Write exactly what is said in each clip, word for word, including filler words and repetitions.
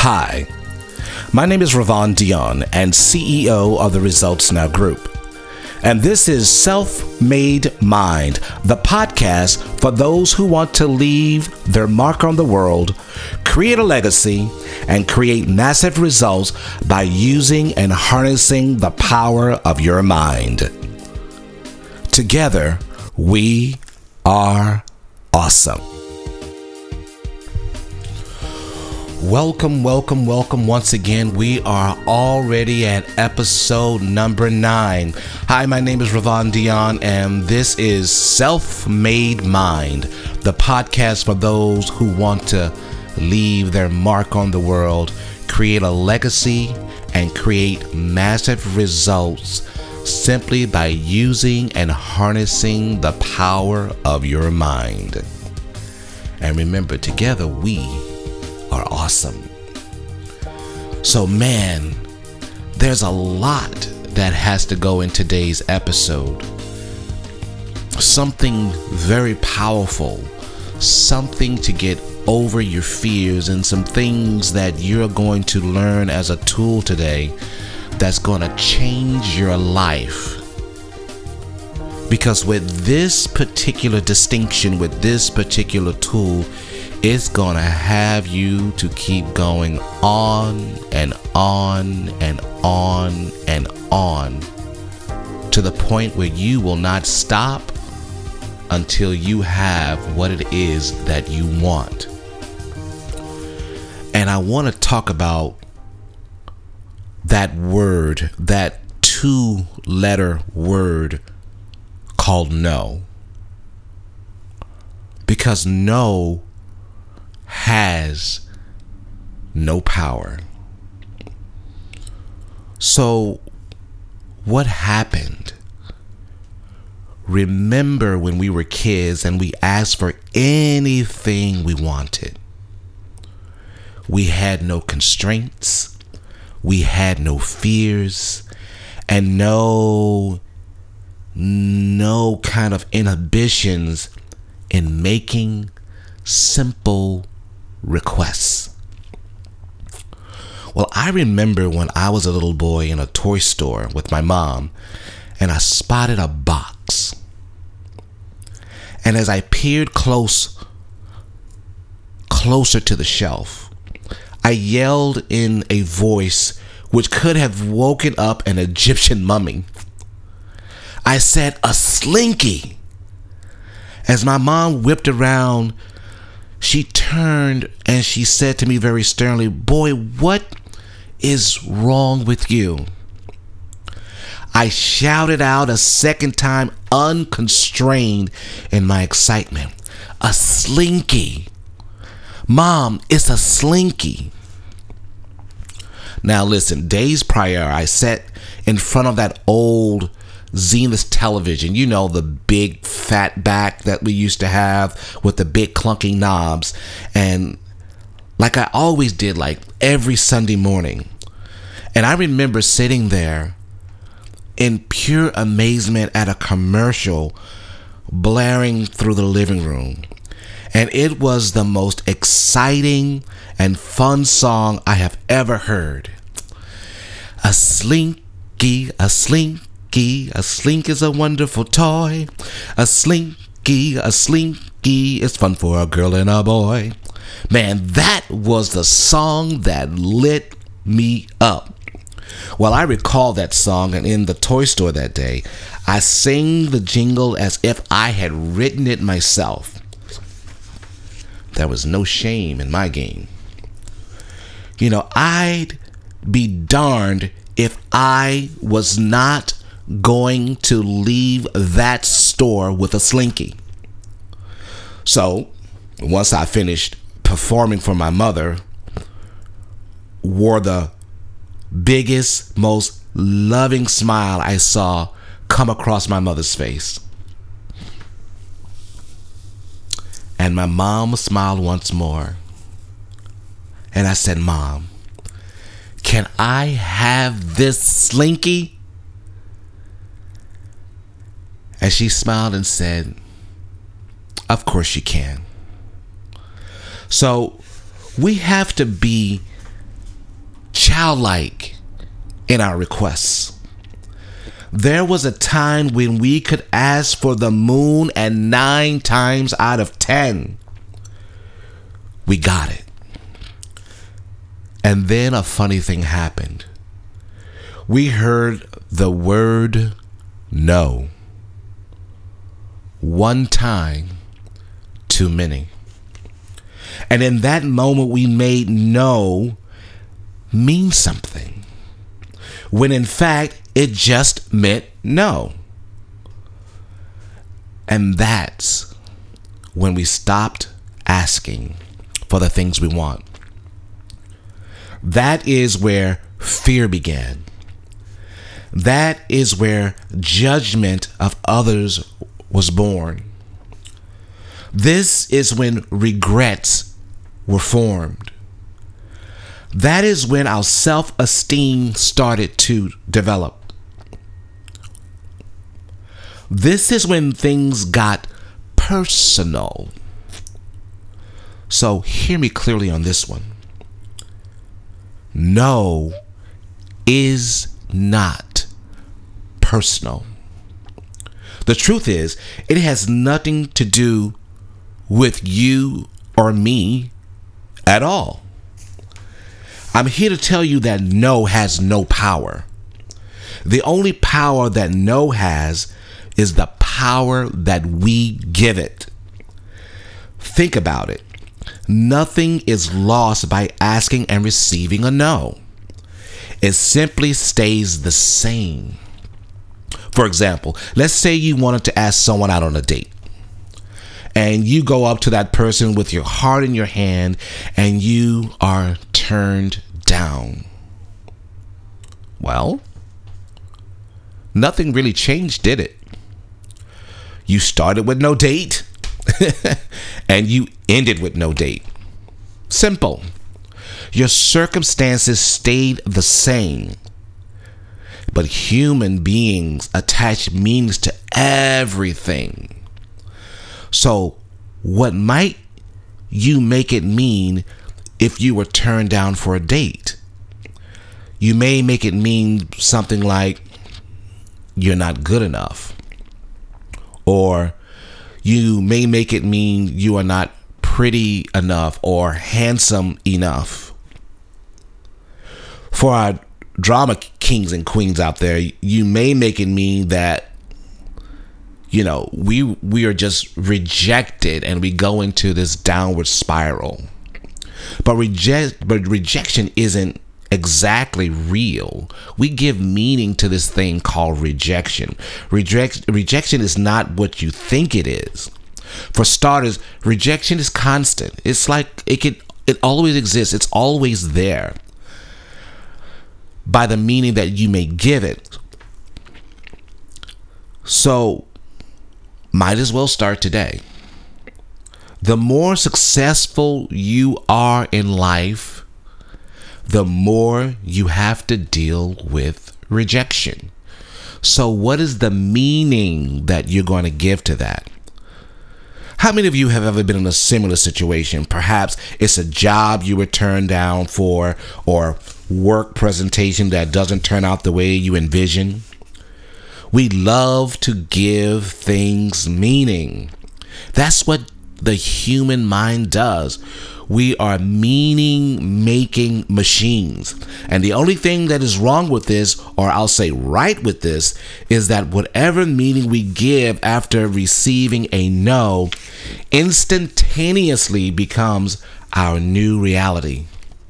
Hi, my name is Ravon Dion and C E O of the Results Now Group. And this is Self-Made Mind, the podcast for those who want to leave their mark on the world, create a legacy, and create massive results by using and harnessing the power of your mind. Together, we are awesome. Welcome, welcome, welcome once again. We are already at episode number nine. Hi, my name is Ravon Dion, and this is Self-Made Mind, the podcast for those who want to leave their mark on the world, create a legacy, and create massive results simply by using and harnessing the power of your mind. And remember, together we are awesome. So man, there's a lot that has to go in today's episode. Something very powerful, something to get over your fears, and some things that you're going to learn as a tool today that's going to change your life. Because with this particular distinction, with this particular tool, it's gonna have you to keep going on and on and on and on to the point where you will not stop until you have what it is that you want. And I want to talk about that word, that two-letter word called no. Because no has no power. So what happened? Remember when we were kids and we asked for anything we wanted. We had no constraints, we had no fears, and no no kind of inhibitions in making simple requests. Well, I remember when I was a little boy in a toy store with my mom, and I spotted a box. And as I peered close, closer to the shelf, I yelled in a voice which could have woken up an Egyptian mummy. I said, "A Slinky." As my mom whipped around, she turned and she said to me very sternly, "Boy, what is wrong with you?" I shouted out a second time, unconstrained in my excitement, "A Slinky. Mom, it's a Slinky." Now listen, days prior, I sat in front of that old Zenith television, you know, the big fat back that we used to have with the big clunky knobs, and like I always did, like every Sunday morning, and I remember sitting there in pure amazement at a commercial blaring through the living room, and it was the most exciting and fun song I have ever heard. A Slinky, a Slinky, a Slink is a wonderful toy. A Slinky, a Slinky is fun for a girl and a boy. Man, that was the song that lit me up. Well, I recall that song, and in the toy store that day, I sang the jingle as if I had written it myself. There was no shame in my game. You know, I'd be darned if I was not going to leave that store with a Slinky. So once I finished performing for my mother, wore the biggest, most loving smile I saw come across my mother's face. And my mom smiled once more. And I said, "Mom, can I have this Slinky?" And she smiled and said, "Of course you can." So we have to be childlike in our requests. There was a time when we could ask for the moon, and nine times out of ten, we got it. And then a funny thing happened. We heard the word no. One time too many. And in that moment, we made no mean something, when in fact, it just meant no. And that's when we stopped asking for the things we want. That is where fear began. That is where judgment of others was born. This is when regrets were formed. That is when our self-esteem started to develop. This is when things got personal. So hear me clearly on this one. No is not personal. The truth is, it has nothing to do with you or me at all. I'm here to tell you that no has no power. The only power that no has is the power that we give it. Think about it. Nothing is lost by asking and receiving a no. It simply stays the same. For example, let's say you wanted to ask someone out on a date, and you go up to that person with your heart in your hand, and you are turned down. Well, nothing really changed, did it? You started with no date and you ended with no date. Simple. Your circumstances stayed the same, but human beings attach meanings to everything. So what might you make it mean if you were turned down for a date? You may make it mean something like you're not good enough. Or you may make it mean you are not pretty enough or handsome enough. For our drama kings and queens out there, you may make it mean that, you know, we we are just rejected and we go into this downward spiral. But reject but rejection isn't exactly real. We give meaning to this thing called rejection. Reject, rejection is not what you think it is. For starters, rejection is constant. It's like it can, it always exists. It's always there by the meaning that you may give it. So, might as well start today. The more successful you are in life, the more you have to deal with rejection. So what is the meaning that you're going to give to that? How many of you have ever been in a similar situation? Perhaps it's a job you were turned down for, or work presentation that doesn't turn out the way you envision. We love to give things meaning. That's what the human mind does. We are meaning-making machines. And the only thing that is wrong with this, or I'll say right with this, is that whatever meaning we give after receiving a no instantaneously becomes our new reality.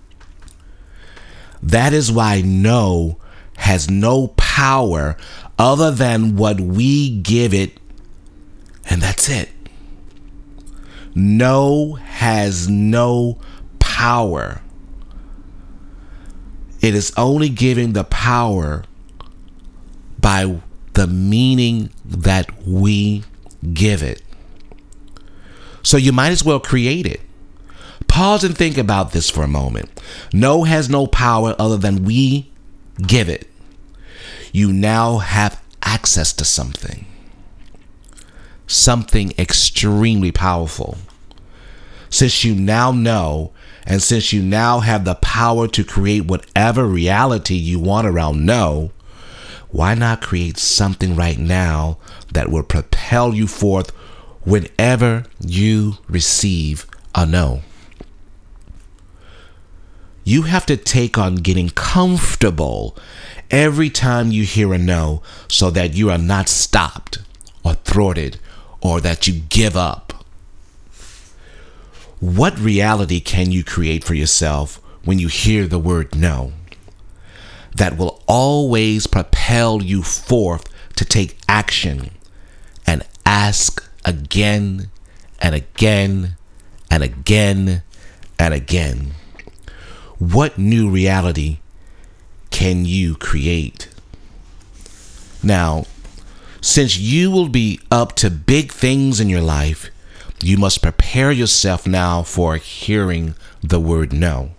That is why no has no power other than what we give it, and that's it. No has no power. It is only giving the power by the meaning that we give it. So you might as well create it. Pause and think about this for a moment. No has no power other than we give it. You now have access to something. Something extremely powerful. Since you now know And since you now have the power to create whatever reality you want around no, why not create something right now that will propel you forth whenever you receive a no? You have to take on getting comfortable every time you hear a no so that you are not stopped or thwarted or that you give up. What reality can you create for yourself when you hear the word no that will always propel you forth to take action and ask again and again and again and again? What new reality can you create? Now, since you will be up to big things in your life, you must prepare yourself now for hearing the word no.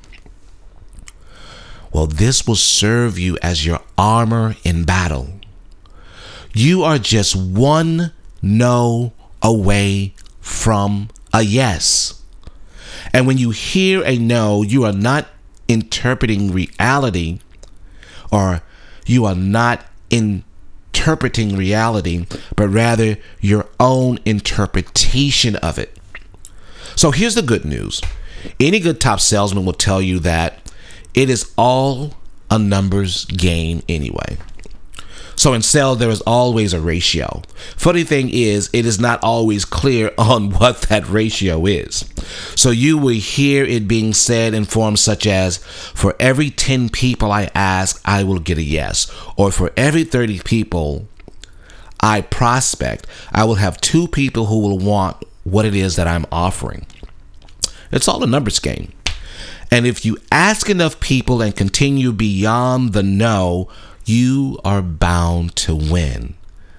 Well, this will serve you as your armor in battle. You are just one no away from a yes. And when you hear a no, you are not interpreting reality, or you are not interpreting reality, but rather your own interpretation of it. So here's the good news. Any good top salesman will tell you that it is all a numbers game anyway. So in sales, there is always a ratio. Funny thing is, it is not always clear on what that ratio is. So you will hear it being said in forms such as, for every ten people I ask, I will get a yes. Or for every thirty people I prospect, I will have two people who will want what it is that I'm offering. It's all a numbers game. And if you ask enough people and continue beyond the no, you are bound to win.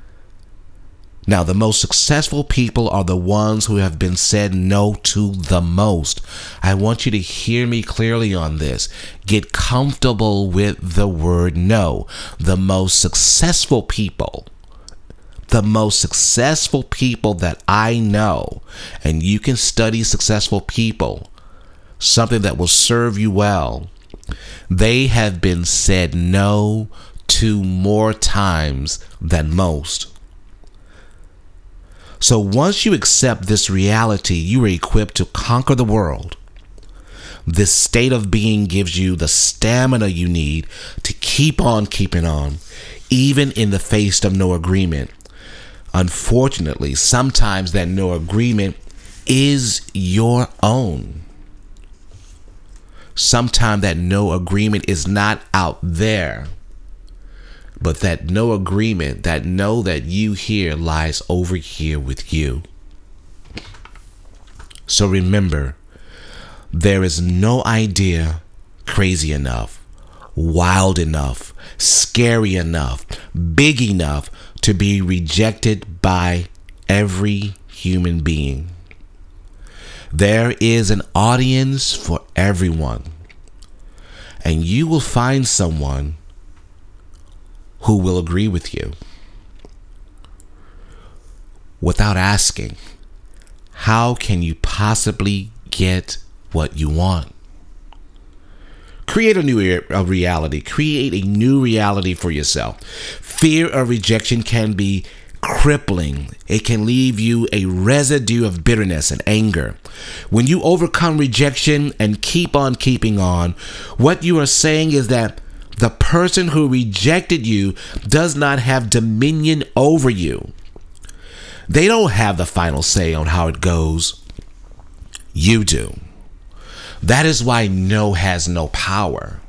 Now, the most successful people are the ones who have been said no to the most. I want you to hear me clearly on this. Get comfortable with the word no. The most successful people, the most successful people that I know, and you can study successful people, something that will serve you well. They have been said no to more times than most. So once you accept this reality, you are equipped to conquer the world. This state of being gives you the stamina you need to keep on keeping on, even in the face of no agreement. Unfortunately, sometimes that no agreement is your own. Sometimes that no agreement is not out there, but that no agreement, that no that you hear lies over here with you. So remember, there is no idea crazy enough, wild enough, scary enough, big enough to be rejected by every human being. There is an audience for everyone, and you will find someone who will agree with you. Without asking, how can you possibly get what you want? Create a new a reality. Create a new reality for yourself. Fear of rejection can be crippling. It can leave you a residue of bitterness and anger. When you overcome rejection and keep on keeping on, what you are saying is that the person who rejected you does not have dominion over you. They don't have the final say on how it goes. You do. That is why no has no power.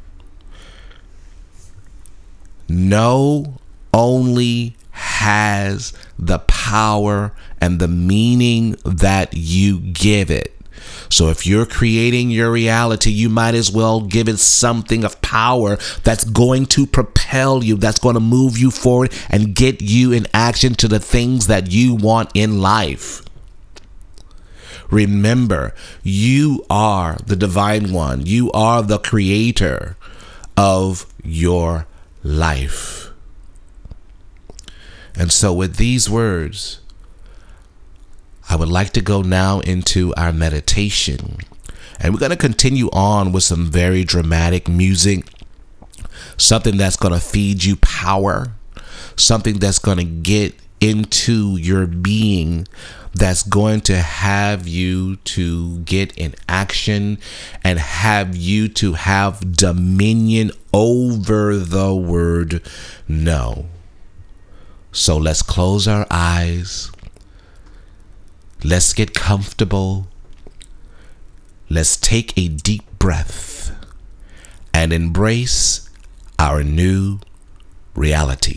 No only has the power and the meaning that you give it. So if you're creating your reality, you might as well give it something of power that's going to propel you, that's going to move you forward and get you in action to the things that you want in life. Remember, you are the divine one. You are the creator of your life. And so with these words, I would like to go now into our meditation. And we're going to continue on with some very dramatic music, something that's going to feed you power, something that's going to get into your being, that's going to have you to get in action and have you to have dominion over the word no. So let's close our eyes. Let's get comfortable. Let's take a deep breath and embrace our new reality.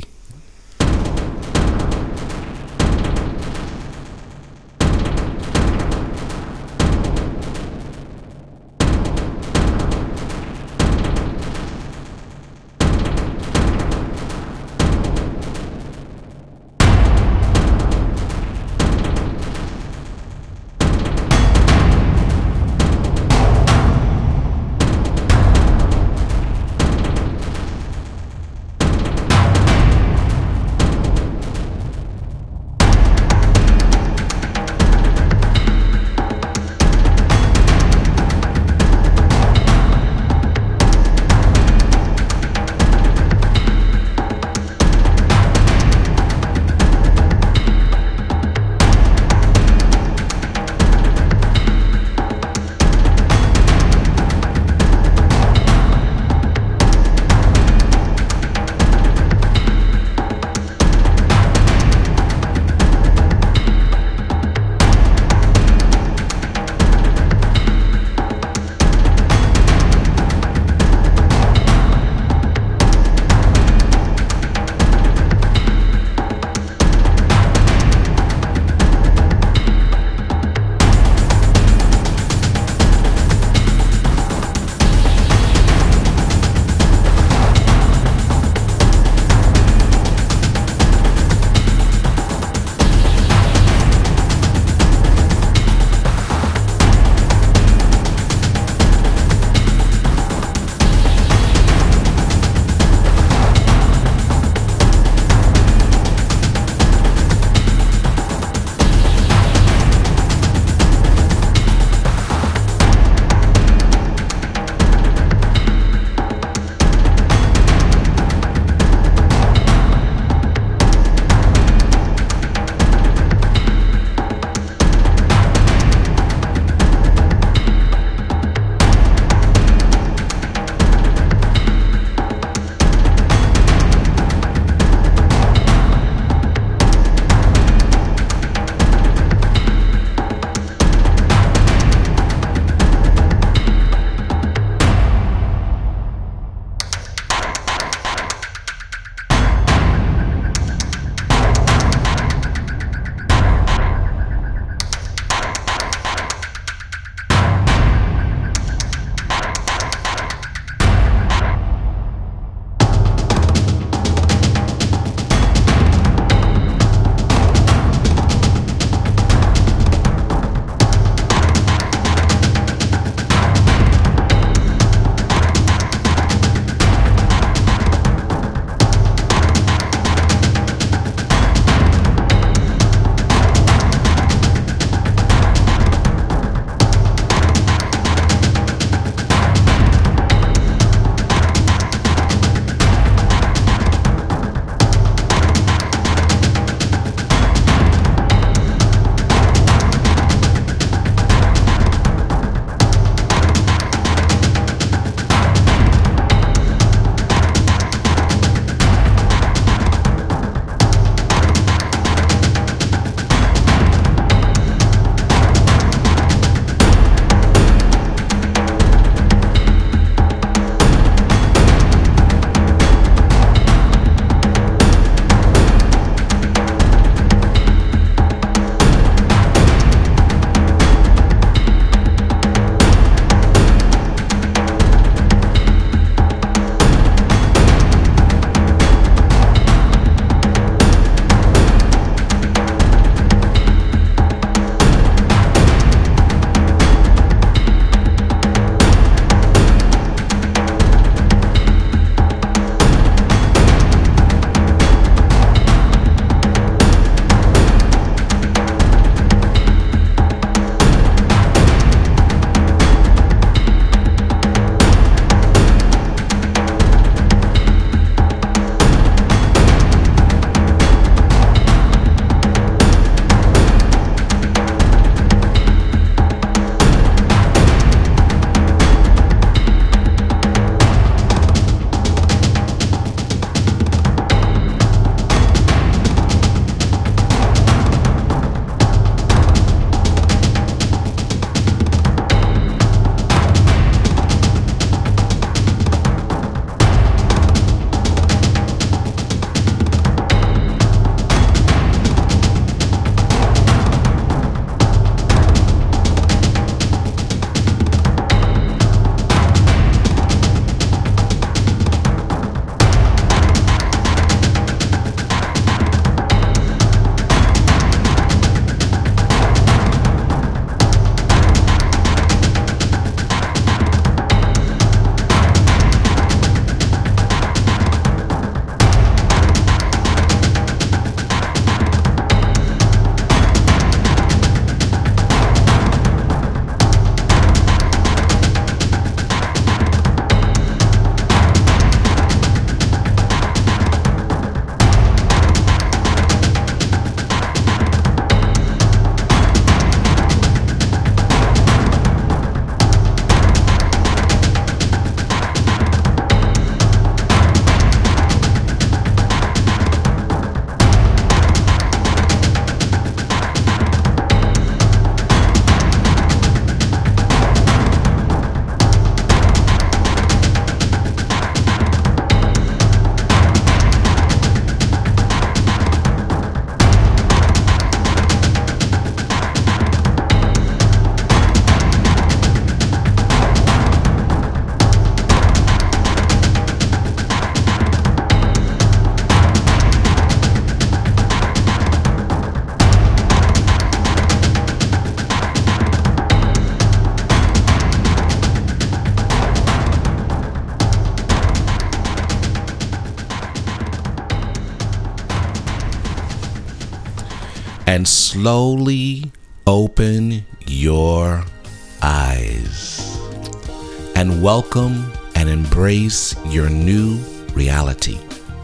and slowly open your eyes and welcome and embrace your new reality.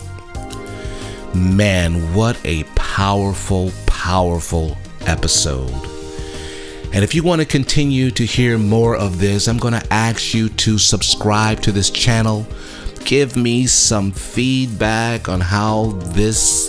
Man, what a powerful, powerful episode. And if you want to continue to hear more of this, I'm going to ask you to subscribe to this channel. Give me some feedback on how this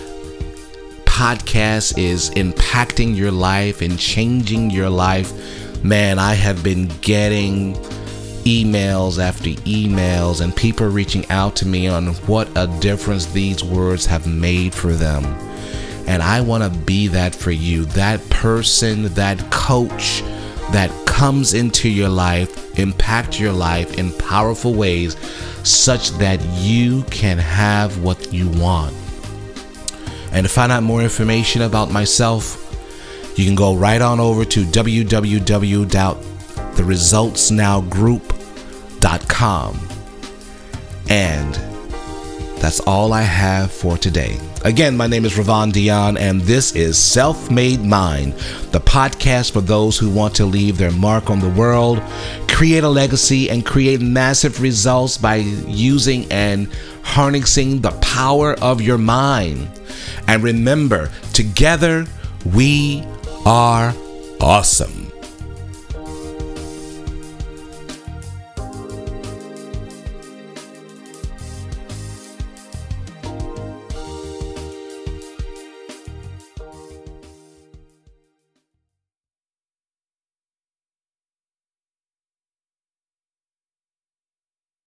podcast is impacting your life and changing your life. Man, I have been getting emails after emails and people reaching out to me on what a difference these words have made for them. And I want to be that for you, that person, that coach that comes into your life, impact your life in powerful ways such that you can have what you want. And to find out more information about myself, you can go right on over to w w w dot the results now group dot com. And that's all I have for today. Again, my name is Ravon Dion, and this is Self-Made Mind, the podcast for those who want to leave their mark on the world, create a legacy, and create massive results by using and harnessing the power of your mind. And remember, together we are awesome.